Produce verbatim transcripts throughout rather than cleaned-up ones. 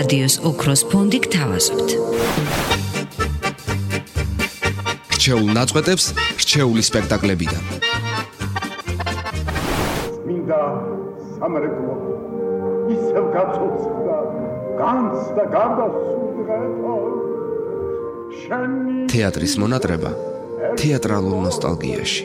რადიოს ოქროს ფონდი გთავაზობთ. რჩეულ ნაწყვეტებს რჩეული სპექტაკლებიდან. მინდა სამრეკლო ისევ გაცოცხლდა განს და გარდასულიყო შენი თეატრის მონატრება თეატრალურ ნოსტალგიაში.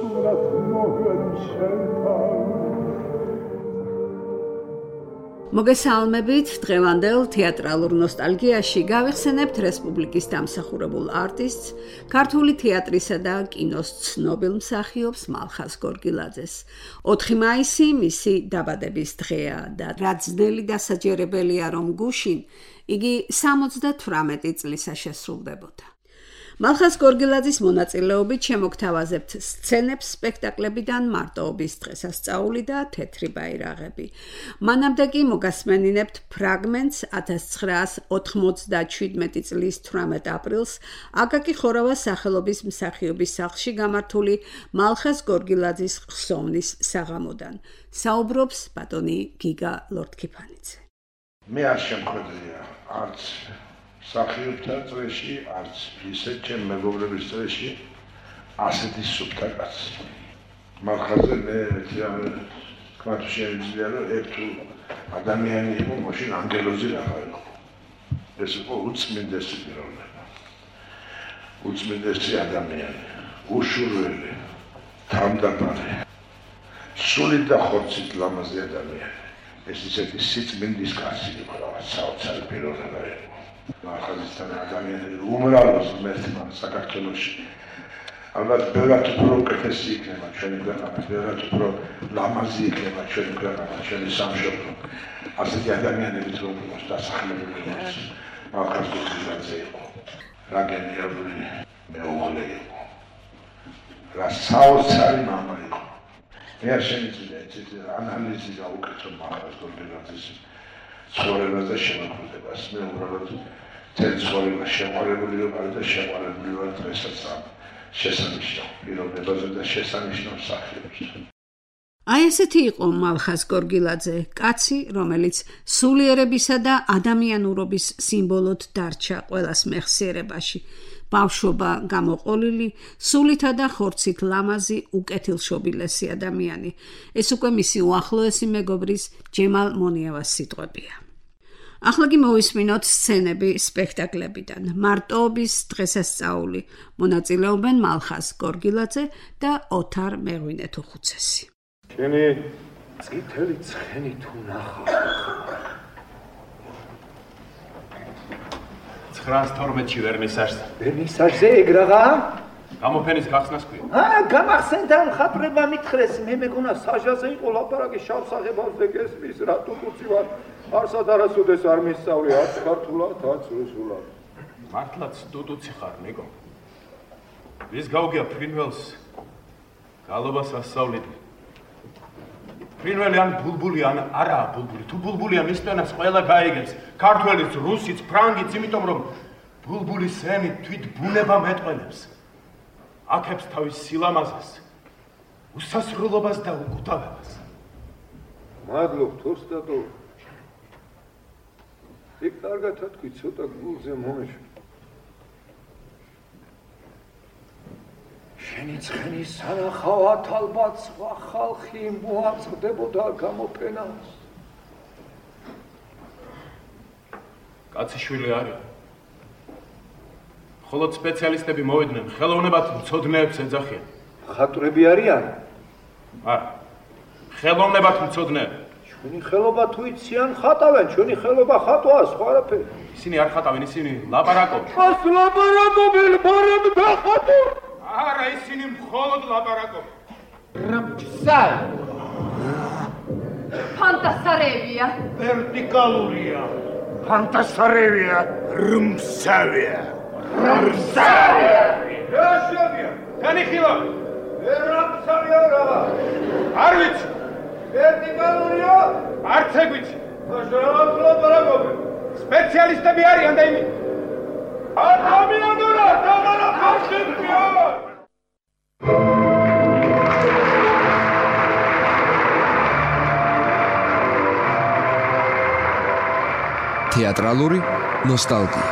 მოგესალმებით, დღევანდელ თეატრალურ ნოსტალგიაში გავიხსენებთ რესპუბლიკის დამსახურებულ არტისტს, ქართული თეატრისა და კინოს ცნობილ მსახიობს მალხაზ გორგილაძეს. ოთხი მაისი მისი დაბადების დღეა და რაც ძნელი დასაჯერებელია, რომ გუშინ იგი სამოცდათვრამეტი წლისა შესრულდებოდა. მალხაზ გორგილაძის მონაწილეობით შემოგთავაზებთ სცენებს სპექტაკლებიდან მარტოობის დღესასწაული და თეთრი ბაირაღები. მანამდე კი მოგასმენინებთ ფრაგმენტს ათას ცხრაას ოთხმოცდაშვიდმეტი წლის თვრამეტ აპრილს აკაკი ხორავას სახელობის მსახიობის სახლში გამართული მალხაზ გორგილაძის ხსოვნის საღამოდან. საუბრობს ბატონი გიგა ლორთქიფანიძე. მე არ შემხედრია არც მსახიობთა წრეში, არც ისეთ ჩემ მეგობრების წრეში ასეთი სუფთა კაცი. მალხაზზე მე თქვა თუ შეიძლება რომ ერთ ადამიანი იყო, მაშინ ანგელოზი რაღაცა იყო. ეს იყო უწმინდესი პიროვნება. უწმინდესი ადამიანი, უშურველი, თამდაბარე, სულით და ხორცით ლამაზი ადამიანი. ეს ისეთი სიწმინდის კაცი იყო, რაღაც საოცარი პიროვნება იყო. მალხაზისთან ადამიანები უმრავლეს მერთმა საქართველოში. ალბათ ბევრად უფრო უკეთესი იქნება ჩვენი ქვეყანა, ბევრად უფრო ლამაზი იქნება ჩვენი ქვეყანა, ჩვენი სამშობლო. ასეთი ადამიანებით რომ იყოს დასახლებული იყოს. მალხაზ გორგილაძე იყო. რა გენიალური მეუღლე იყო. რა საოცარი მამა იყო. მე არ შემიძლია ეცეთი ანალიზი გავუკეთო მალხაზ გორგილაძის ცხოვრებას და შემოქმედებას. მე უბრალოდ თელ ცხოვრებას შეყვარებული ვარ და შეყვარებული ვარ დღესაც ამ შესანიშნავ პიროვნებაზე და შესანიშნავ მსახიობზე. აი ესეთი იყო მალხაზ გორგილაძე, კაცი, რომელიც სულიერებისა და ადამიანურობის სიმბოლოდ დარჩა ყველას მეხსიერებაში. ბავშვობა გამოყოლილი, სულითა და ხორცით ლამაზი, უკეთილშობილესი ადამიანი. ეს უკვე მისი უახლოესი მეგობრის ჯემალ მონიევას სიტყვებია. ახლა კი მოვისმინოთ სცენები სპექტაკლებიდან. მარტოობის დღესასწაული. მონაწილეობენ მალხაზ გორგილაძე და ოთარ მეღვინეთუხუცესი. შენი წითელი ცხენი თუ ნახავ ცხრაას თორმეტში ვერნისაჟზე. ვერნისაჟზე ეგ რაღა? გამოფენის გახსნას ქვია. აა, გამახსენდა მხატვრებმა მითხრეს, მე მეგონა საჟაზე იყო ლაპარაკი შავსაღებავზე გესმის, რატო კუცი ვარ. არსად არასოდეს არ მისწავლე, არც ქართულად, არც რუსულად. მართლაც დუდუცი ხარ, ნიკო. ვის გავგია ფრინველს გალობას ასწავლიდი. ფრინველი ან ბულბული ან არაა ბულბული. თუ ბულბულია მისწონას ყველა გაიგებს. ქართველიც, რუსიც, ფრანგიც, იმიტომ რომ ბულბულის ემი თვით ბუნება მეტყველებს. აქებს თავის სილამაზეს, უსასრულობას და უკუთავებას. მადლობ თორსტატო. იქ კარგად თქვი, ცოტა გულზე მომეშვა. შენი ცხენი სანახავად ალბათ სხვა ხალხი მოაწყდებოდა გამოფენას. კაცი შვილი არის. ხოლო სპეციალისტები მოვიდნენ, ხელოვნებად მცოდნეებს ეძახიან. მხატვრები არიან? არა. ხელოვნებად მცოდნეები. ჩვენი ხელობა თუ იციან ხატავენ, ჩვენი ხელობა ხატვაა, სხვა არაფერი. ისინი არ ხატავენ, ისინი ლაპარაკობენ. ას ლაპარაკობენ, მაგრამ დახატო. არა, ისინი მხოლოდ ლაპარაკობენ. რამჩსალ. ფანტასარევია. ვერტიკალურია. ფანტასარევია. რმსავია. რმსავია. რაშევია. განიხილა. რამსავია რა. არ ვიცი. ვერტიკალურია. არც ეგ ვიცი. მაშინ ლაპარაკობენ. სპეციალისტები არიან და იმით. ადამიანურა, დაგარა ხაშებია. თეატრალური ნოსტალგია.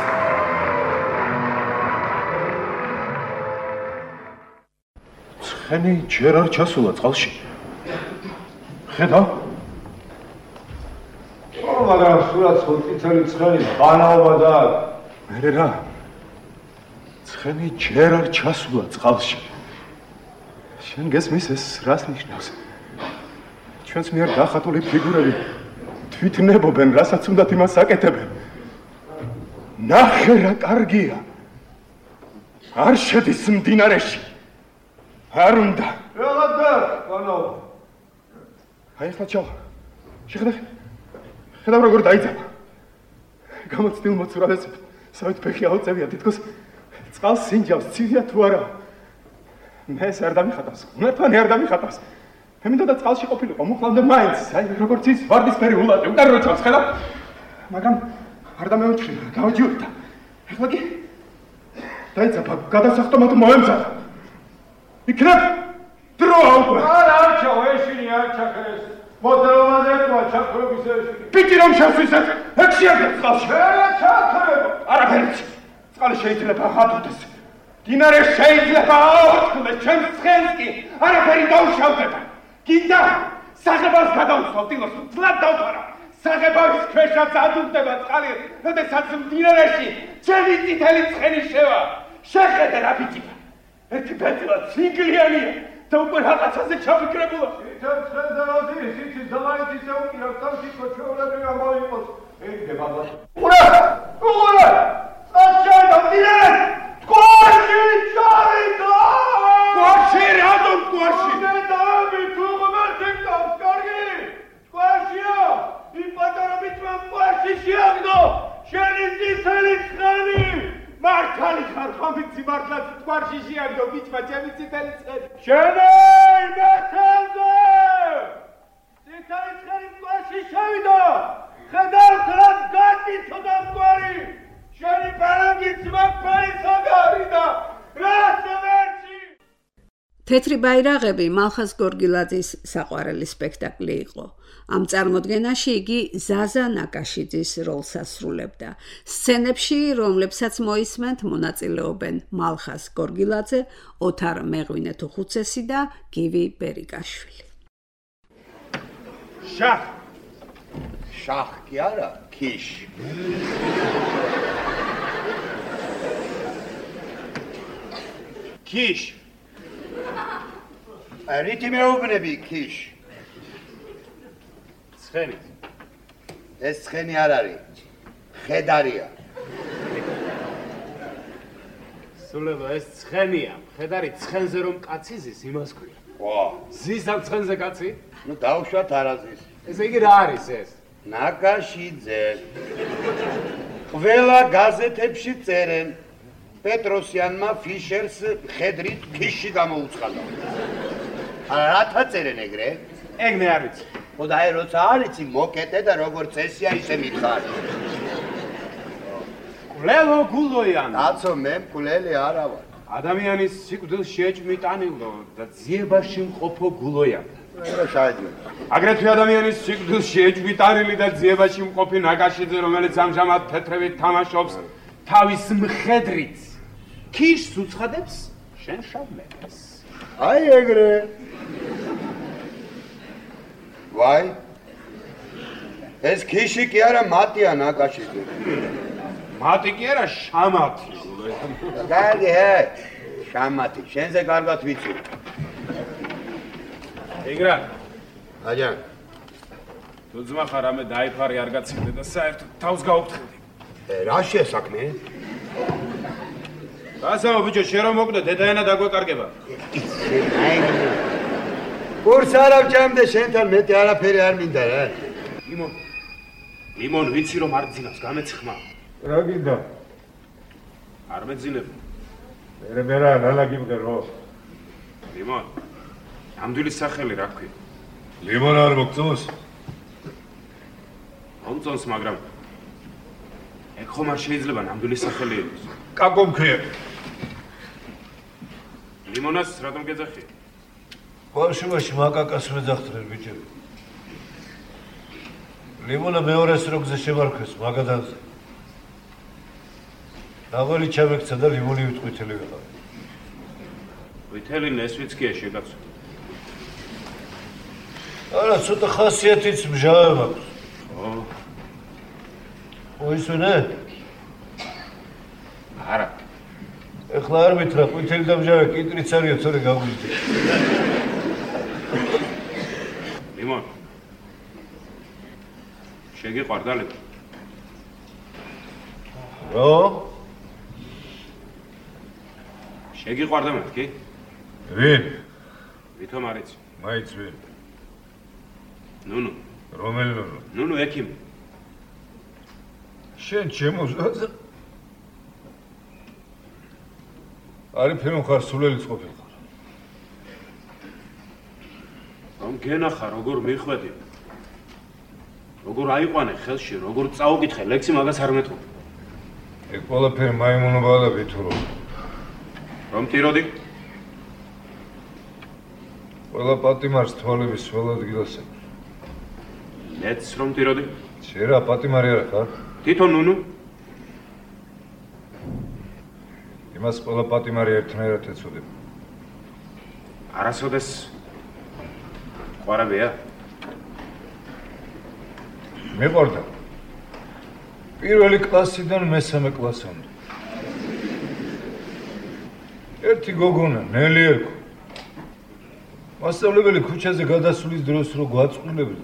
ცხენი ჯერ არ ჩასულა წყალში. ხედავ? ო, მაგრამ სულაც ხუთი ცხენი ბანაობა და მერე რა? ცხენი ჯერ არ ჩასულა წყალში. შენ გესმის ეს რას ნიშნავს? ჩვენს მიერ დახატული ფიგურები თვითნებობენ, რასაც უნდათ იმას აკეთებენ. ნახე რა კარგია. არ შედის მდინარეში. არ უნდა. რაღაცა, ბანაობა. აი ახლა ჩავ. შეხედე. ხედავ როგორ დაიძაბა. გამოცდილ მოცურალეს საერთოდ ფეხი აუწევია თითქოს წყალს სინჯავს, ცივია თუ არა. მე ეს არ დამიხატავს. უნართან არ დამიხატავს. მე მინდოდა წყალში ყოფილიყო, მოხლავდა მაინც. აი როგორც ის ვარდისფერი ულადი, უკან როჩავს, ხედავ? მაგრამ არ დამეუჩხია, გავჯიურდა. ახლა კი დაიძაბა, გადასახტომად მოემზადა. იქნებ დრო აუყვე. არა, არ ჩაო, ეშინი არ ჩაქრეს. მოძრაობაზე ყვა ჩაქრობის ეშინი. პიტი რომ შევსვის ეს, ეგ შეაგდებს წყალში. რა ჩაქრებ? არაფერიც. წყალი შეიძლება ხატდეს. დინარე შეიძლება აორთქლდეს, ჩემს ცხენს კი არაფერი დაუშავდება. გინდა საღებავს გადავსვავ დილოს, თლად დავთვალა. საღებავის ქვეშაც ადუღდება წყალი, როდესაც მდინარეში ჩემი წითელი ცხენი შევა. შეხედე რა ბიჭია. ერთი ბეწლა ცინგლიანია და უკვე რაღაცაზე ჩაფიქრებულა. იცით ცხენზე როდი, იცით დამაით ისე უკირავს, თან თვითონ ჩვეულებრივ ამბავი იყოს. ეგ ბაბა. ურა! ურა! აჩადა მდინარე! Squashi, Charita! Squashi, random squashi! Ne davi, tu gomertiktam, skargi! Squashia! I patarabitman squashi shiagdo! Shenis niseli ცხენი! მართალი ხარ, ხომიცი მართლაც სკვარში შეაგდო ბიჭმა ჩემი წითელი ცხენი. შენეი მეთელზე! წითელი ცხენი სკვარში შევიდა! ხედავთ რა გაწიწოდა სკვარი! შენი პარანგიც მაგარი საგარი და რა სამერჩი! თეთრი ბაირაღები მალხაზ გორგილაძის საყვარელი სპექტაკლი იყო. ამ წარმოდგენაში იგი ზაზა ნაკაშიძის როლს ასრულებდა. სცენებში, რომლებსაც მოისმენთ, მონაწილეობენ მალხაზ გორგილაძე, ოთარ მეღვინეთუხუცესი და გივი ბერიკაშვილი. შახ შახ კი არა, ქიშ. ქიშ. რითი მეუბნები ქიშ? ცხენი. ეს ცხენი არ არის. ხედარია. სულელო, ეს ცხენია. ხედარი ცხენზე რომ კაცი ზის, იმას ქვია. ვა, ზის ამ ცხენზე კაცი? ნუ დავუშვათ არაზის. ესე იგი რა არის ეს? ნაკაშიძე. ყველა გაზეთებში წერენ. პეტროსიანმა ფიშერს ხედრით ქიში გამოუცხადა. არა, რათა წერენ ეგრე? ეგ მე არ ვიცი. ხოდა აი როცა არიცი მოკეტე და როგორ წესია ისე მითხარი. კვლელო გულოიან. კაცო, მე მკვლელი არა ვარ. ადამიანის სიკვდილს შეჭმიტანილო და ძიებაში მყოფო გულოიან. რა შეიძლება? აგრეთვე ადამიანის სიკვდილს შეჭმიტანილი და ძიებაში მყოფი ნაკაშიძე, რომელიც ამჟამად თეთრევით თამაშობს თავის მხედრით. ქიშს უცხადებს შენ შავმერეს. აი ეგრე. ვაი. ეს ქიში კი არა მატია ნაკაშიძე. მატი კი არა შამათი. კარგი, ჰე. შამათი, შენზე კარგად ვიცი. ეგრა. აჯან. თუ ძმა ხარ ამე დაიფარე არ გაცილდე და საერთოდ თავს გაუფრთხილდი. რა შესაქმე? გასაო ბიჭო, შენ რომ მოკვდე დედაენა დაგვეკარგება. კურს არ ავჭამდე შენთან მეტი არაფერი არ მინდა რა. ლიმონ. ლიმონ ვიცი რომ არ ძინავს, გამეცი ხმა. რა გინდა? არ მეძინებ. მერე მერა ნალა გიმღერო. ლიმონ. ნამდვილი სახელი რა ქვია? ლიმონ არ მოგწონს? მომწონს, მაგრამ ეგ ხომ არ შეიძლება ნამდვილი სახელი იყოს. კაკო მქია. ლიმონას რატომ გეძახი? ბავშვობაში მაკაკას მეძახდნენ ბიჭები. ლიმონა მეორეს როგზე შემარქვეს მაგადანზე. ნაღველი ჩამექცა და ლიმონი ვიტყვითელი ვიყავ. ვითელი ნესვიცკია შეგაცო. არა, ცოტა ხასიათიც მჟავე მაქვს. ო. ო ისვენე? არა. ეხლა არ მითხრა, ყვითელი და მჟავე კიტრიც არისო, თორე გავგვიჯდი. ლიმონ. შეგიყვარდა ლიმონ? რო? შეგიყვარდა მეთქი? ვინ? ვითომ არ იცი? მაიც ვინ? ნუნუ. რომელი ნუნუ? ნუნუ ექიმი. შენ ჩემო ზაძა. არი ფერმ ხარ სულელიც ყოფილიყარ. რომ გენახა როგორ მიხვედი. როგორ აიყვანე ხელში, როგორ წაუკითხე ლექსი მაგას არ მეტყობა. ეგ ყველაფერი მაიმუნობაა და ვითურო. რომ ტიროდი? ყველა პატიმარს თვალების სველ ადგილას აქვს. მეც რომ ტიროდი? შერა პატიმარი არა ხარ? თვითონ ნუნუ? იმას ყველა პატიმარი ერთნაირად ეცოდება. არასოდეს ყვარებია? მეყორდა. პირველი კლასიდან მესამე კლასამდე. ერთი გოგონა, ნელი ერქვა. მასწავლებელი ქუჩაზე გადასვლის დროს რო გვაწყვილებდა.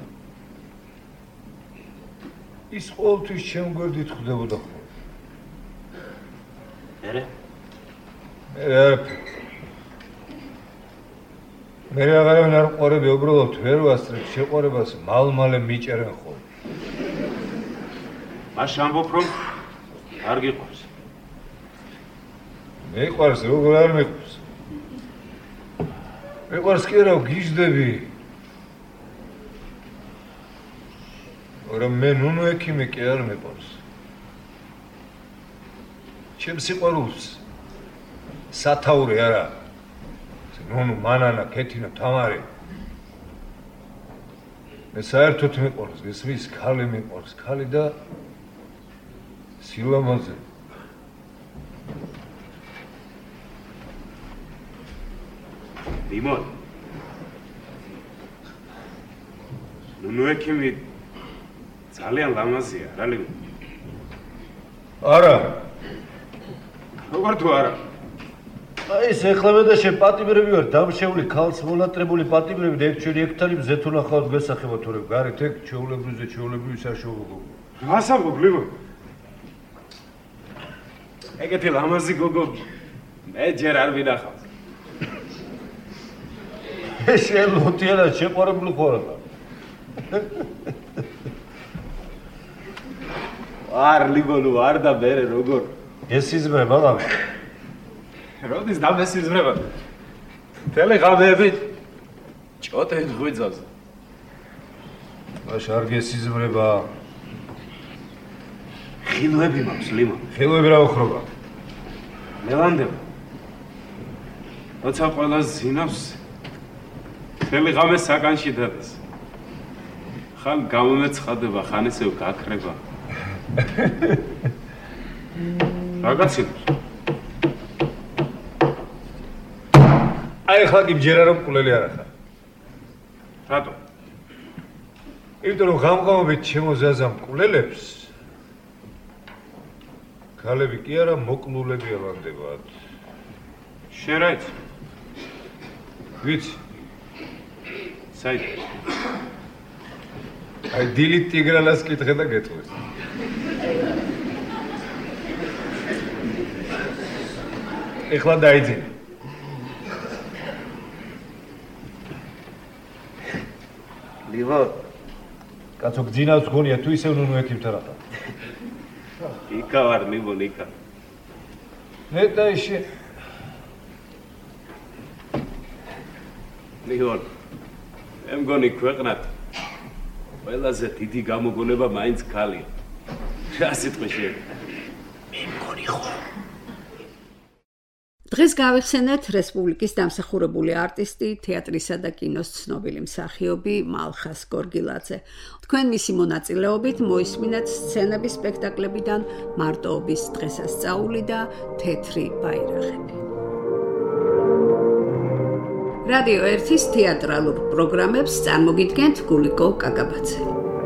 ის ყოველთვის ჩემ გვერდით ხვდებოდა ხოლმე. მერე? მერე არაფერი. მერე აღარავინ არ ყვარები, უბრალოდ ვერ ვასწრებ შეყვარებას, მალ-მალე მიჭერენ ხოლმე. მაშ ამბობ რომ არ გიყვარს. მეყვარს, როგორ არ მეყვარს. მეყვარს კი არა, გიждები. მაგრამ მე ნუნუ ექიმი კი არ მეყვარს. ჩემ სიყვარულს სათაური არა. ნუნუ, მანანა, ქეთინა, თამარი. მე საერთოდ მეყვარს, გესმის, ქალი მეყვარს, ქალი და სილამაზე. ლიმონ. ნუნუ ექიმი ძალიან ლამაზია, რა ლიმონ? არა. როგორ თუ არა? აი ეს ეხლა მე და შენ პატიმრები ვარ, დამშეული ქალს მონატრებული პატიმრები და ეგ ჩვენი ექთანი მზეთო ნახავთ გასახება თორე გარეთ ეგ ჩვეულებრივზე ჩვეულებრივი საშუალო. რას ამბობ ლიმონ? ეგეთი ლამაზი გოგო მე ჯერ არ მინახავს. შენ ლოთიანად შეყვარებული ხარ. არ ლიმონო არ და მერე როგორ? ეს იზმრება რა? როდის დამესიზმრება? თელი ღამეები ჭოტეთ ღვიძავს. მაშ არ გესიზმრება. ხილვები მაქვს ლიმონ. ხელები რა უხრობა? მელანდება. როცა ყველა ზინავს თელი ღამე საკანში დადეს. ხან გამომეცხადება, ხან ისევ გაქრება. რაღაცინებს. აი ხლა კი მჯერა რომ ყულელი არ ახარ. რატო? იმიტომ რომ ღამღამობით ჩემო ზაზამ ყულელებს ქალები კი არა მოკლულები ელანდებათ. შენ რა იცი? ვიცი. საით? აი დილით ტიგრანას კითხე და გეტყვის. ეხლა დაიძინე. ლიმონ. კაცო გძინავს გონია თუ ისევ ნუნუ ექიმთან რა. იქა ვარ ლიმონ იქა. ნეტა ისე. ლიმონ. მე მგონი ქვეყნად ყველაზე დიდი გამოგონება მაინც ქალია. რა სიტყვი შენ? მე მგონი ხო. დღეს გავიხსენეთ რესპუბლიკის დამსახურებული არტისტი, თეატრისა და კინოს ცნობილი მსახიობი მალხას გორგილაძე. თქვენ მისი მონაწილეობით მოისმინეთ სცენები სპექტაკლებიდან მარტოობის დღესასწაული და თეთრი ბაირაღები. რადიო ერთის თეატრალურ პროგრამებს წარმოგიდგენთ გულიკო კაკაბაძე.